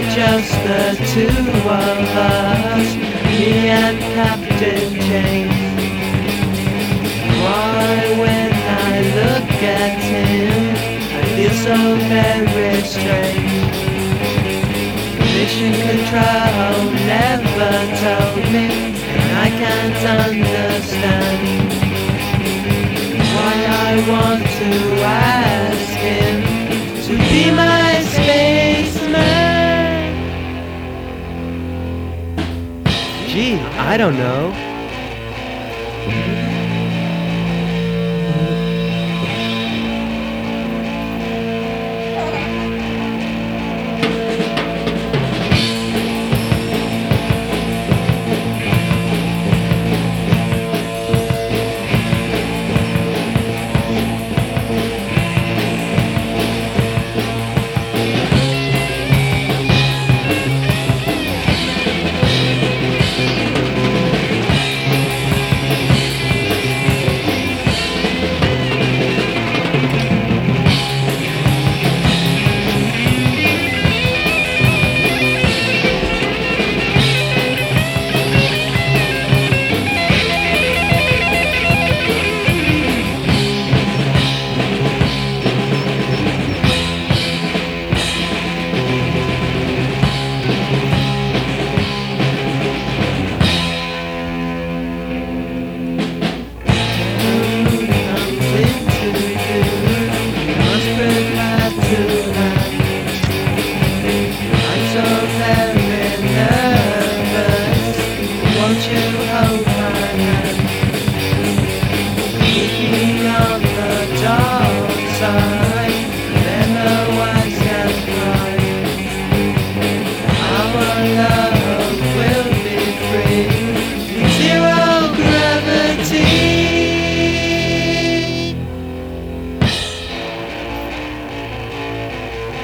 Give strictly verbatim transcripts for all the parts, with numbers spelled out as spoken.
are just the two of us, me and Captain James. Why when I look at him, I feel so very strange. Mission Control never told me, and I can't understand why I want to ask him to be my spaceman. Gee, I don't know.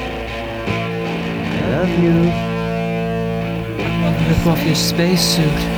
Love you. Rip off your spacesuit.